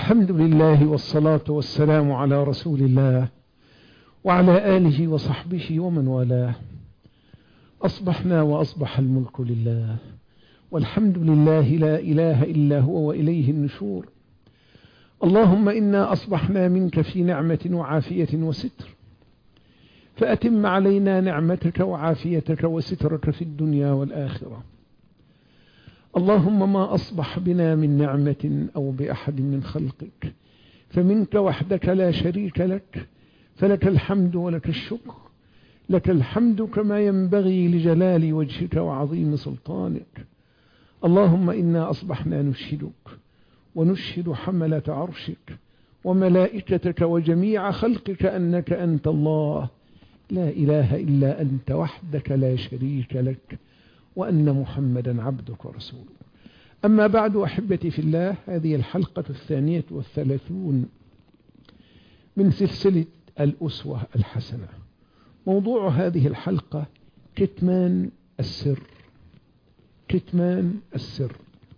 الحمد لله والصلاة والسلام على رسول الله وعلى آله وصحبه ومن والاه. أصبحنا وأصبح الملك لله، والحمد لله لا إله إلا هو وإليه النشور. اللهم إنا أصبحنا منك في نعمة وعافية وستر، فأتم علينا نعمتك وعافيتك وسترك في الدنيا والآخرة. اللهم ما أصبح بنا من نعمة أو بأحد من خلقك فمنك وحدك لا شريك لك، فلك الحمد ولك الشكر. لك الحمد كما ينبغي لجلال وجهك وعظيم سلطانك. اللهم إنا أصبحنا نشهدك ونشهد حملة عرشك وملائكتك وجميع خلقك أنك أنت الله لا إله إلا أنت وحدك لا شريك لك، وأن محمدا عبدك ورسولك. أما بعد، أحبتي في الله، هذه الحلقة 32 من سلسلة الأسوة الحسنة. موضوع هذه الحلقة كتمان السر. كتمان السر.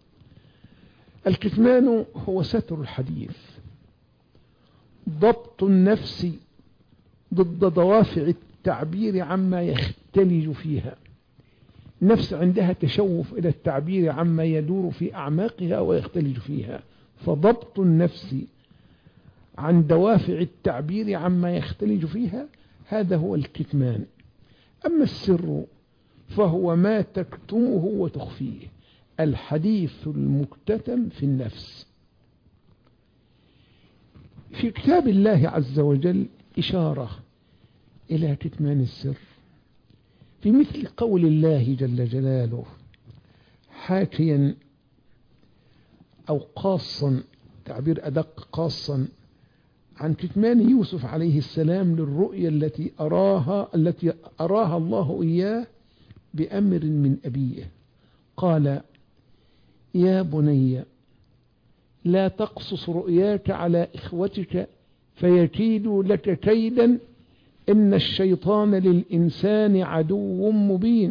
الكتمان هو ستر الحديث، ضبط النفس ضد دوافع التعبير عما يختلج فيها. نفس عندها تشوف إلى التعبير عما يدور في أعماقها ويختلج فيها، فضبط النفس عن دوافع التعبير عما يختلج فيها هذا هو الكتمان. أما السر فهو ما تكتمه وتخفيه، الحديث المكتتم في النفس. في كتاب الله عز وجل إشارة إلى كتمان السر، في مثل قول الله جل جلاله حاكيا أو قاصا، تعبير أدق، قاصا عن كتمان يوسف عليه السلام للرؤيا التي أراها الله إياه بأمر من أبيه. قال: يا بني لا تقصص رؤياك على إخوتك فيكيدوا لك كيدا إن الشيطان للإنسان عدو مبين.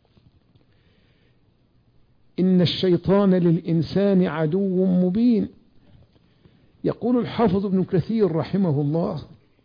إن الشيطان للإنسان عدو مبين. يقول الحافظ ابن كثير رحمه الله،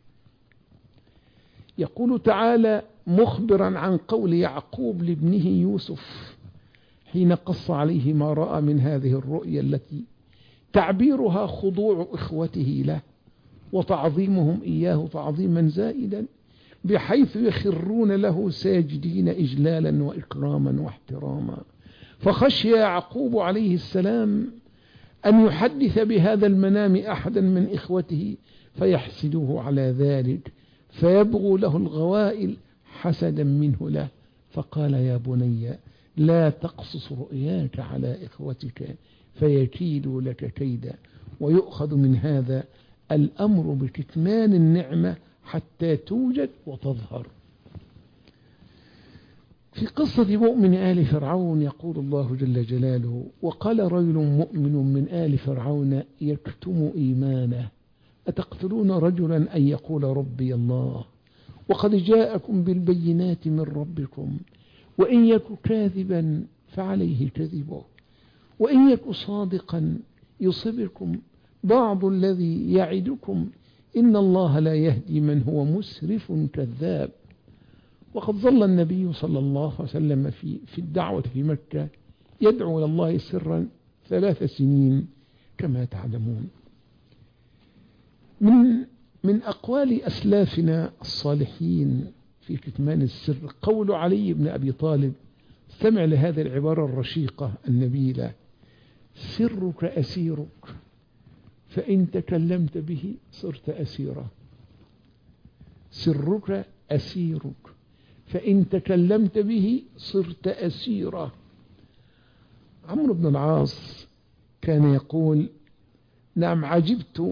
يقول تعالى مخبرا عن قول يعقوب لابنه يوسف حين قص عليه ما رأى من هذه الرؤيا التي تعبيرها خضوع إخوته له وتعظيمهم إياه تعظيما زائدا، بحيث يخرون له ساجدين إجلالا وإكراما واحتراما. فخشي يعقوب عليه السلام أن يحدث بهذا المنام أحدا من إخوته فيحسدوه على ذلك، فيبغوا له الغوائل حسدا منه له. فقال: يا بني لا تقصص رؤياك على إخوتك فيكيدوا لك كيدا. ويؤخذ من هذا الأمر بكتمان النعمة حتى توجد وتظهر. في قصة مؤمن آل فرعون يقول الله جل جلاله: وقال رجل مؤمن من آل فرعون يكتم إيمانه أتقتلون رجلا أن يقول ربي الله وقد جاءكم بالبينات من ربكم وإن يك كاذبا فعليه كذبه وإن يك صادقا يصبكم بعض الذي يعدكم إن الله لا يهدي من هو مسرف كذاب. وقد ظل النبي صلى الله عليه وسلم في الدعوة في مكة يدعو إلى الله سرا 3 سنين كما تعلمون. من أقوال أسلافنا الصالحين في كتمان السر قول علي بن أبي طالب، استمع لهذه العبارة الرشيقة النبيلة: سرك أسيرك فإن تكلمت به صرت أسيرا. سرك أسيرك فإن تكلمت به صرت أسيرا. عمرو بن العاص كان يقول: نعم عجبت،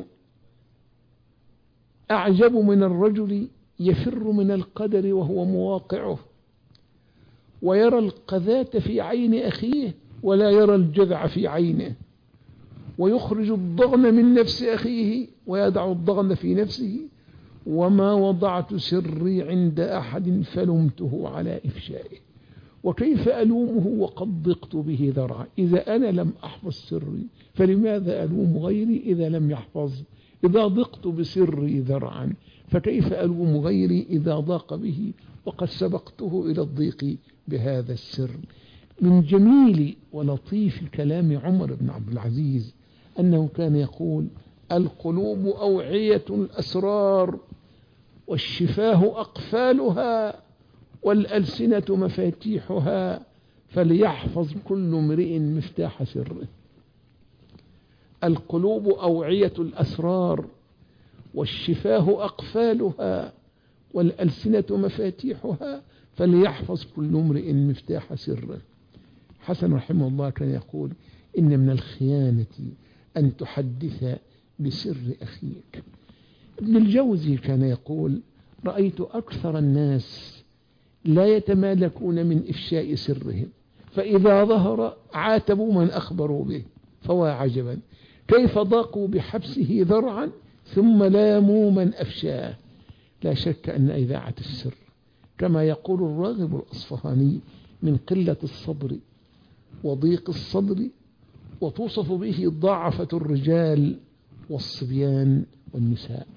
أعجب من الرجل يفر من القدر وهو مواقعه ويرى القذاة في عين أخيه ولا يرى الجذع في عينه، ويخرج الضغن من نفس أخيه ويدع الضغن في نفسه، وما وضعت سري عند أحد فلمته على إفشائه. وكيف ألومه وقد ضقت به ذرعا؟ إذا أنا لم أحفظ سري فلماذا ألوم غيري إذا لم يحفظ؟ إذا ضقت بسري ذرعا فكيف ألوم غيري إذا ضاق به وقد سبقته إلى الضيق بهذا السر؟ من جميل ولطيف كلام عمر بن عبد العزيز أنه كان يقول: القلوب أوعية الأسرار، والشفاه أقفالها، والألسنة مفاتيحها، فليحفظ كل امرئ مفتاح سره. القلوب أوعية الأسرار، والشفاه أقفالها، والألسنة مفاتيحها، فليحفظ كل امرئ مفتاح سره. حسن رحمه الله كان يقول: إن من الخيانة أن تحدث بسر أخيك. ابن الجوزي كان يقول: رأيت أكثر الناس لا يتمالكون من إفشاء سرهم، فإذا ظهر عاتبوا من أخبروا به، فوا عجبا كيف ضاقوا بحبسه ذرعا ثم لاموا من أفشاه. لا شك أن إذاعة السر كما يقول الراغب الأصفهاني من قلة الصبر وضيق الصدر، وتوصف به ضعفة الرجال والصبيان والنساء.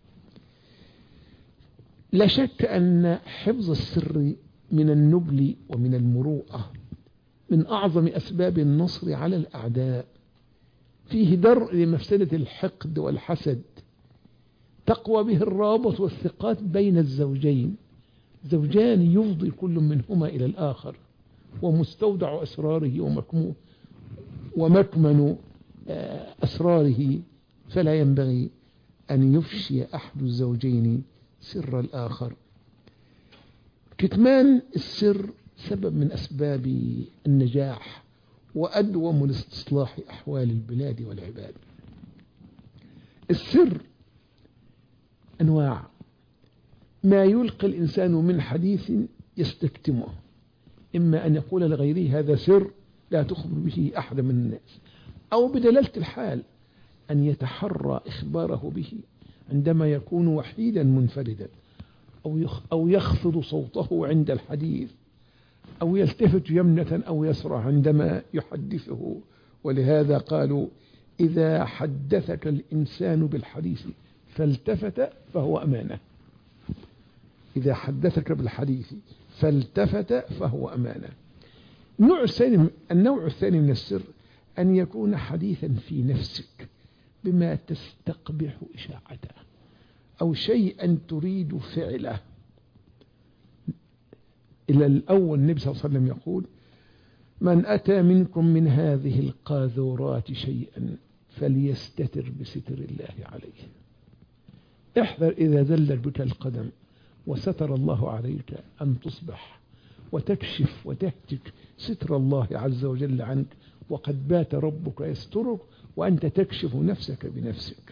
لا شك أن حفظ السر من النبل ومن المروءة، من أعظم أسباب النصر على الأعداء، فيه درء لمفسدة الحقد والحسد، تقوى به الرابط والثقات بين الزوجين. زوجان يفضي كل منهما إلى الآخر، ومستودع أسراره ومكمن أسراره، فلا ينبغي أن يفشي أحد الزوجين سر الآخر. كتمان السر سبب من أسباب النجاح وأدوم لاستصلاح أحوال البلاد والعباد. السر أنواع: ما يلقي الإنسان من حديث يستكتمه، إما أن يقول لغيره هذا سر لا تخبر به أحد من الناس، أو بدلالة الحال أن يتحرى إخباره به عندما يكون وحيدا منفردا، أو يخفض صوته عند الحديث، أو يلتفت يمنة أو يسرى عندما يحدثه. ولهذا قالوا: إذا حدثك الإنسان بالحديث فالتفت فهو أمانة. إذا حدثك بالحديث فالتفت فهو أمانة. النوع الثاني من السر أن يكون حديثا في نفسك بما تستقبح إشاعته، أو شيئا تريد فعله. إلى الأول النبي صلى الله عليه وسلم يقول: من أتى منكم من هذه القاذورات شيئا فليستتر بستر الله عليه. احذر إذا زلت بك القدم وستر الله عليك أن تصبح وتكشف وتهتك ستر الله عز وجل عنك، وقد بات ربك يسترك وأنت تكشف نفسك بنفسك.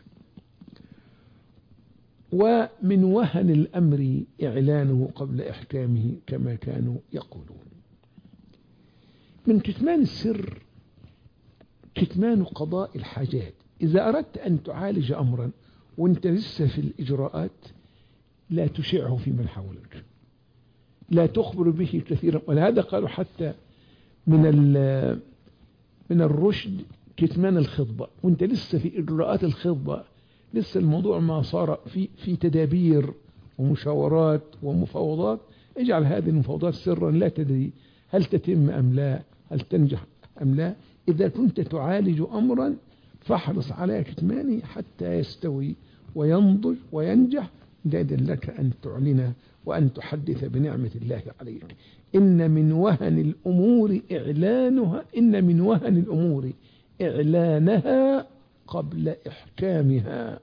ومن وهن الأمر إعلانه قبل إحكامه كما كانوا يقولون. من كتمان السر كتمان قضاء الحاجات. إذا أردت أن تعالج أمرا وانت لسه في الإجراءات لا تشعه في من حولك، لا تخبر به كثيرا. ولهذا قالوا حتى من الرشد كتمان الخطبة، وانت لسه في إجراءات الخطبة، لسه الموضوع ما صار في تدابير ومشاورات ومفاوضات، اجعل هذه المفاوضات سرا، لا تدري هل تتم أم لا، هل تنجح أم لا. إذا كنت تعالج أمرا فاحرص على كتمانه حتى يستوي وينضج وينجح، لأجل لك أن تعلن وأن تحدث بنعمة الله عليك. إن من وهن الأمور إعلانها قبل إحكامها.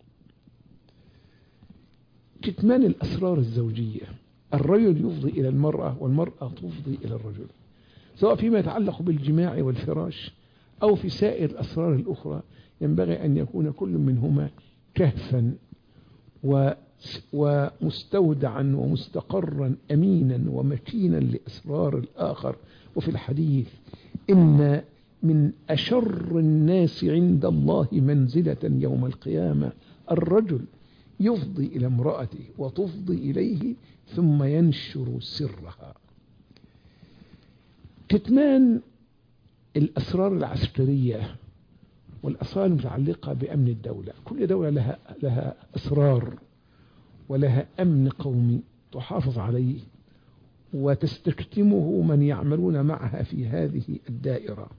كتمان الأسرار الزوجية، الرجل يفضي إلى المرأة والمرأة تفضي إلى الرجل، سواء فيما يتعلق بالجماع والفراش أو في سائر الأسرار الأخرى. ينبغي أن يكون كل منهما كهفا ومستودعا ومستقرا أمينا ومكينا لأسرار الآخر. وفي الحديث: إن من أشر الناس عند الله منزلة يوم القيامة الرجل يفضي إلى امرأته وتفضي إليه ثم ينشر سرها. كتمان الأسرار العسكرية والأسرار المتعلقة بأمن الدولة. كل دولة لها أسرار ولها أمن قومي تحافظ عليه وتستكتمه من يعملون معها في هذه الدائرة،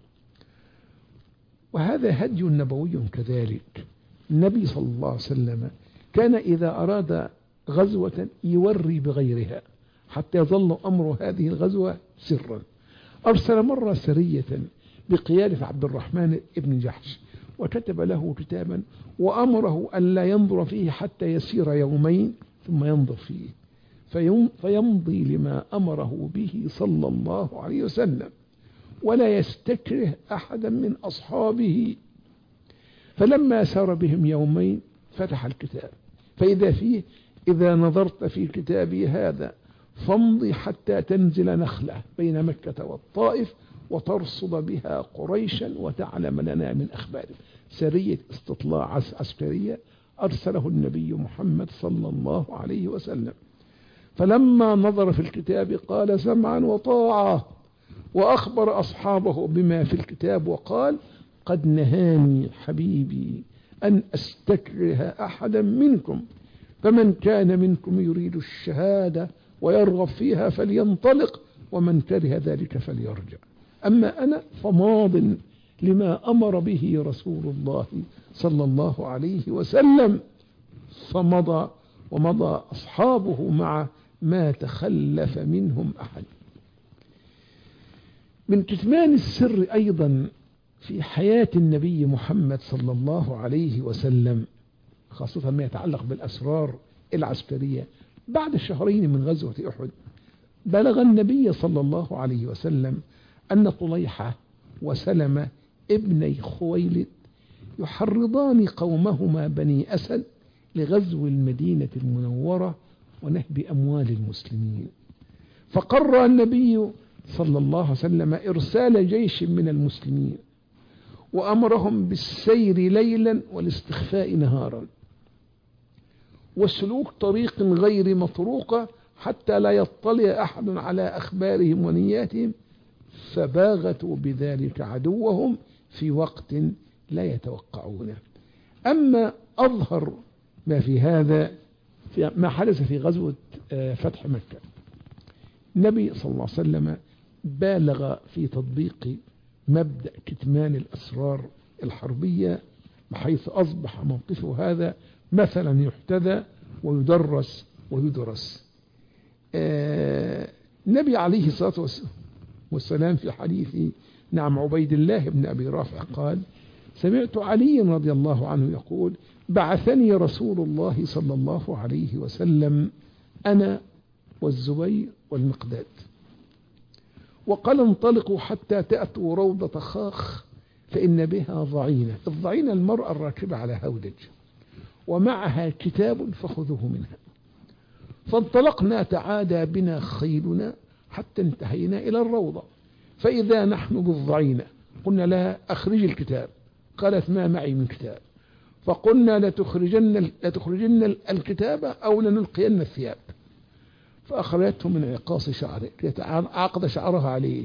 وهذا هدي نبوي كذلك. النبي صلى الله عليه وسلم كان إذا أراد غزوة يوري بغيرها حتى يظل أمر هذه الغزوة سرا. أرسل مرة سرية بقيادة عبد الرحمن بن جحش وكتب له كتابا وأمره أن لا ينظر فيه حتى يسير يومين ثم ينظر فيه فيمضي لما أمره به صلى الله عليه وسلم ولا يستكره أحدا من أصحابه. فلما سار بهم يومين فتح الكتاب فإذا فيه: إذا نظرت في كتابي هذا فامضي حتى تنزل نخلة بين مكة والطائف وترصد بها قريشا وتعلم لنا من أخبارهم. سرية استطلاع عسكرية أرسله النبي محمد صلى الله عليه وسلم. فلما نظر في الكتاب قال: سمعا وطاعة، وأخبر أصحابه بما في الكتاب وقال: قد نهاني حبيبي أن أستكره أحدا منكم، فمن كان منكم يريد الشهادة ويرغب فيها فلينطلق، ومن كره ذلك فليرجع. أما أنا فماض لما أمر به رسول الله صلى الله عليه وسلم. فمضى ومضى أصحابه مع ما تخلف منهم أحد. من كتمان السر أيضا في حياة النبي محمد صلى الله عليه وسلم، خاصة ما يتعلق بالأسرار العسكرية، بعد شهرين من غزوة أحد بلغ النبي صلى الله عليه وسلم أن طليحة وسلمة ابني خويلد يحرضان قومهما بني أسد لغزو المدينة المنورة ونهب أموال المسلمين. فقرر النبي صلى الله عليه وسلم إرسال جيش من المسلمين وأمرهم بالسير ليلا والاستخفاء نهارا وسلوك طريق غير مطروقة حتى لا يطلع أحد على أخبارهم ونياتهم، فباغتوا بذلك عدوهم في وقت لا يتوقعونه. أما أظهر ما في هذا ما حدث في غزوة فتح مكة. النبي صلى الله عليه وسلم بالغ في تطبيق مبدأ كتمان الأسرار الحربية، بحيث أصبح موقفه هذا مثلا يحتذى ويدرس ويدرس. النبي عليه الصلاة والسلام في حديث عبيد الله بن أبي رافع قال: سمعت علي رضي الله عنه يقول: بعثني رسول الله صلى الله عليه وسلم أنا والزبير والمقداد وقال: انطلقوا حتى تأتوا روضة خاخ فإن بها ضعينة. الضعينة المرأة الراكبة على هودج ومعها كتاب فخذوه منها. فانطلقنا تعادى بنا خيلنا حتى انتهينا إلى الروضة، فإذا نحن بالضعينة. قلنا لها: أخرج الكتاب. قالت: ما معي من كتاب. فقلنا: لتخرجن الكتاب أو لنلقين الثياب. فأخرجته من عقاص شعره عقد شعرها عليه.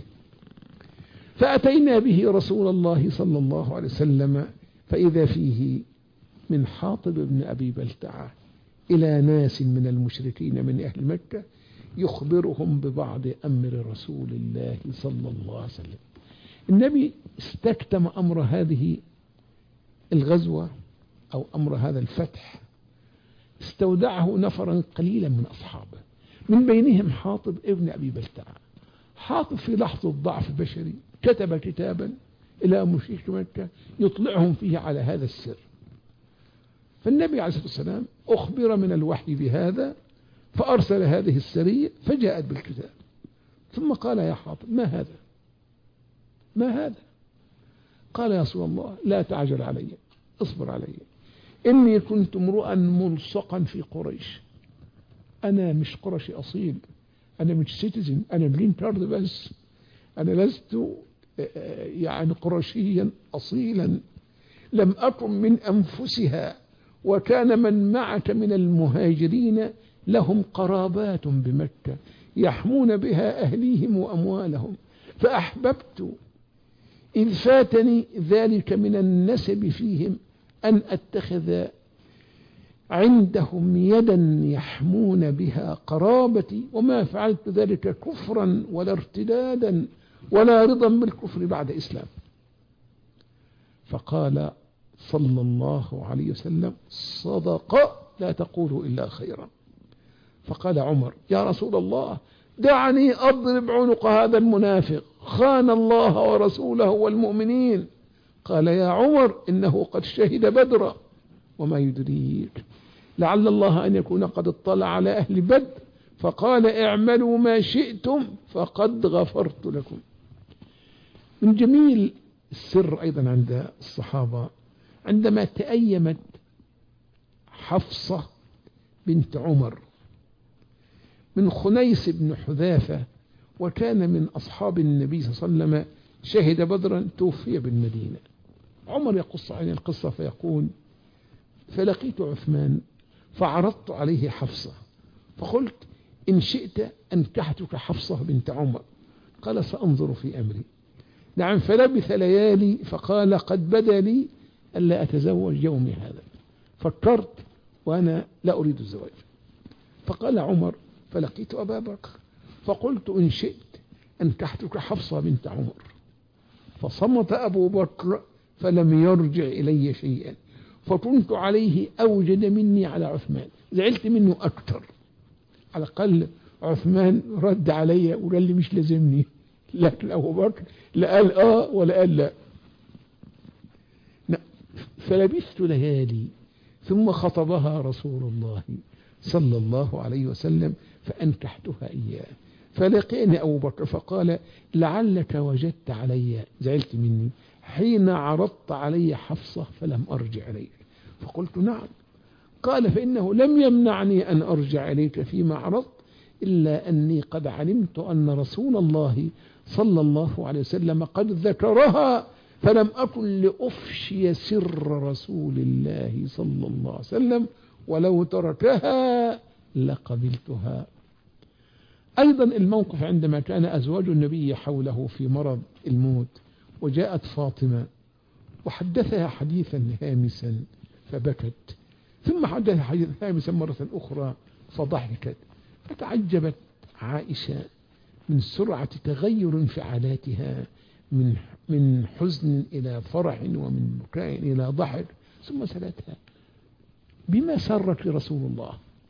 فأتينا به رسول الله صلى الله عليه وسلم فإذا فيه من حاطب بن أبي بلتعة إلى ناس من المشركين من أهل مكة يخبرهم ببعض أمر رسول الله صلى الله عليه وسلم. النبي استكتم أمر هذه الغزوة أو أمر هذا الفتح، استودعه نفرا قليلا من أصحابه، من بينهم حاطب ابن أبي بلتعة. حاطب في لحظة ضعف بشري كتب كتابا إلى مشرك مكة يطلعهم فيه على هذا السر. فالنبي عليه الصلاة والسلام أخبر من الوحي بهذا فأرسل هذه السرية فجاءت بالكتاب، ثم قال: يا حاطب ما هذا؟ ما هذا؟ قال: يا رسول الله لا تعجل علي، اصبر علي، إني كنت امرؤا ملصقا في قريش. أنا مش قرشي أصيل، أنا مش سيتيزن، أنا جرين كارد بس، أنا لست يعني قرشيا أصيلا، لم أكن من أنفسها، وكان من معك من المهاجرين لهم قرابات بمكة يحمون بها أهليهم وأموالهم، فأحببت إذ فاتني ذلك من النسب فيهم أن أتخذ عندهم يدا يحمون بها قرابتي، وما فعلت ذلك كفرا ولا ارتدادا ولا رضا بالكفر بعد إسلام. فقال صلى الله عليه وسلم: صدق، لا تقولوا إلا خيرا. فقال عمر: يا رسول الله، دعني أضرب عنق هذا المنافق، خان الله ورسوله والمؤمنين. قال: يا عمر، إنه قد شهد بدرا، وما يدريك لعل الله أن يكون قد اطلع على أهل بدر فقال: اعملوا ما شئتم فقد غفرت لكم. من جميل السر أيضا عند الصحابة عندما تأيمت حفصة بنت عمر من خنيس بن حذافة، وكان من أصحاب النبي صلى الله عليه وسلم، شهد بدرا، توفي بالمدينة. عمر يقص عن القصة فيقول: فلقيت عثمان فعرضت عليه حفصة فقلت: إن شئت أنكحتك حفصة بنت عمر. قال: سأنظر في أمري. نعم. فلبث ليالي فقال: قد بدا لي ألا أتزوج يومي هذا، فكرت وأنا لا أريد الزواج. فقال عمر: فلقيت أبا بكر فقلت: إن شئت أنكحتك حفصة بنت عمر. فصمت أبو بكر فلم يرجع إلي شيئا، فكنت عليه أوجد مني على عثمان، زعلت منه أكثر. على الأقل عثمان رد علي وقال لي مش لازمني، لكن أبو بكر لا قال ولا قال لا. فلبثت ليالي ثم خطبها رسول الله صلى الله عليه وسلم فأنكحتها إياه. فلقيني أبو بكر فقال: لعلك وجدت علي، زعلت مني حين عرضت علي حفصة فلم أرجع إليك. فقلت: نعم. قال: فإنه لم يمنعني أن أرجع إليك فيما عرضت، إلا أني قد علمت أن رسول الله صلى الله عليه وسلم قد ذكرها، فلم أكن لأفشي سر رسول الله صلى الله عليه وسلم، ولو تركها لقبلتها. أيضا الموقف عندما كان أزواج النبي حوله في مرض الموت، وجاءت فاطمة وحدثها حديثا هامسا فبكت، ثم حدثها حديثا هامسا مرة أخرى فضحكت. فتعجبت عائشة من سرعة تغير انفعالاتها من حزن إلى فرح ومن بكاء إلى ضحك، ثم سألتها: بما سرك رسول الله؟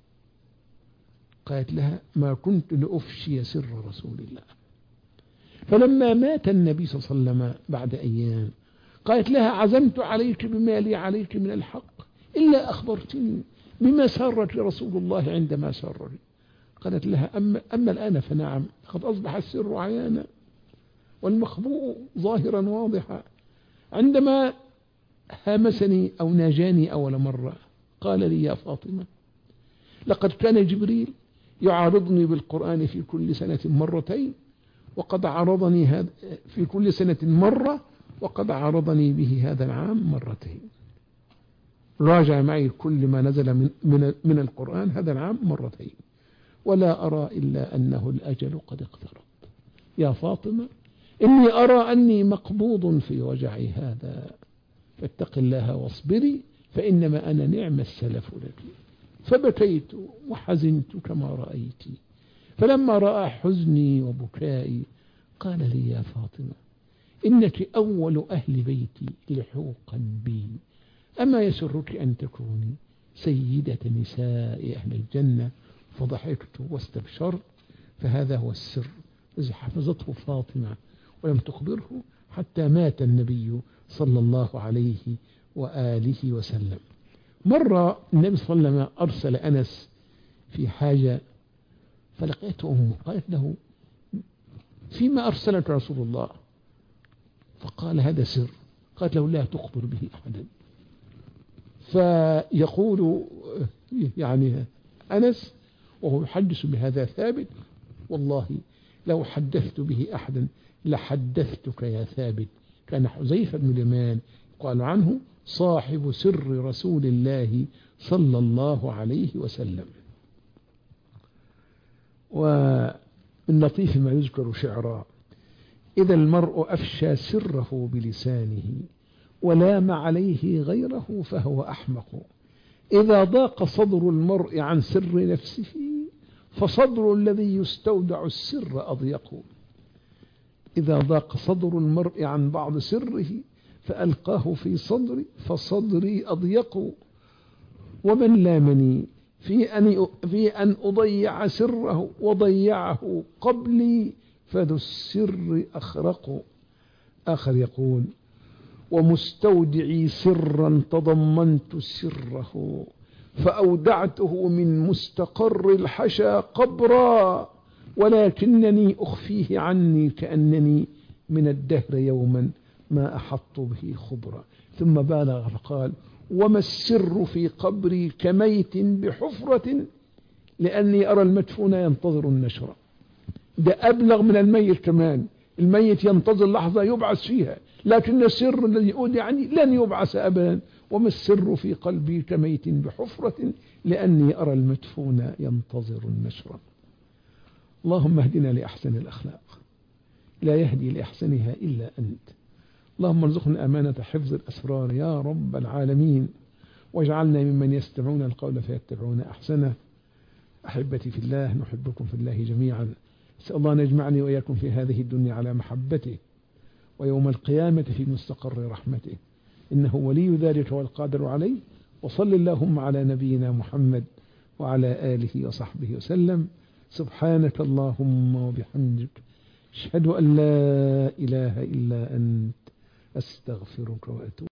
قالت لها: ما كنت لأفشي سر رسول الله. فلما مات النبي صلى الله عليه وسلم بعد أيام قالت لها: عزمت عليك بما لي عليك من الحق إلا أخبرتني بما سرك رسول الله عندما سرني. قالت لها: أما الآن فنعم، قد أصبح السر عيانا والمخبوء ظاهرا واضحا. عندما هامسني أو ناجاني أول مرة قال لي: يا فاطمة، لقد كان جبريل يعارضني بالقرآن في كل سنة مرتين، وقد عارضني هذا في كل سنة مرة، وقد عارضني به هذا العام مرتين. راجع معي كل ما نزل من القرآن هذا العام مرتين، ولا أرى إلا أنه الأجل قد اقترب. يا فاطمة، إني أرى أني مقبوض في وجعي هذا، فاتق الله واصبري، فإنما أنا نعم السلف لك. فبكيت وحزنت كما رأيت. فلما رأى حزني وبكائي قال لي: يا فاطمة، إنك أول أهل بيتي لحوقا بي، أما يسرك أن تكوني سيدة نساء أهل الجنة؟ فضحكت واستبشرت. فهذا هو السر الذي حفظته فاطمة ولم تخبره حتى مات النبي صلى الله عليه وآله وسلم. مرة النبي صلى الله عليه وسلم أرسل أنس في حاجة، فلقيته أمه قالت له: فيما أرسلك رسول الله؟ فقال: هذا سر. قالت له: لا تخبر به أحدا. فيقول يعني أنس وهو يحدث بهذا ثابت: والله لو حدثت به أحدا لحدثتك يا ثابت. كان حذيفة بن اليمان قال عنه: صاحب سر رسول الله صلى الله عليه وسلم. ومن لطيف ما يذكر شعرا: إذا المرء أفشى سره بلسانه ولام عليه غيره فهو أحمق. إذا ضاق صدر المرء عن سر نفسه فصدر الذي يستودع السر أضيق. إذا ضاق صدر المرء عن بعض سره فألقاه في صدري فصدري أضيق. ومن لامني في أن أضيع سره وضيعه قبلي فذو السر أخرق. آخر يقول: ومستودعي سرا تضمنت سره فأودعته من مستقر الحشا قبرا ولكنني أخفيه عني كأنني من الدهر يوما ما أحط به خبرا. ثم بالغ فقال: وما السر في قبري كميت بحفرة لأني أرى المدفون ينتظر النشر. ده أبلغ من الميت كمان، الميت ينتظر لحظة يبعث فيها، لكن السر الذي أودعني لن يبعث أبدا. وما السر في قلبي كميت بحفرة لأني أرى المدفون ينتظر النشر. اللهم اهدنا لأحسن الأخلاق، لا يهدي لأحسنها إلا أنت. اللهم ارزقنا أمانة حفظ الأسرار يا رب العالمين، واجعلنا ممن يستمعون القول فيتبعون أحسنه. أحبتي في الله، نحبكم في الله جميعا. أسأل الله أن يجمعني وإياكم في هذه الدنيا على محبته، ويوم القيامة في مستقر رحمته، إنه ولي ذلك والقادر عليه. وصل اللهم على نبينا محمد وعلى آله وصحبه وسلم. سبحانك اللهم وبحمدك، أشهد أن لا إله إلا أنت، أستغفرك وأتوب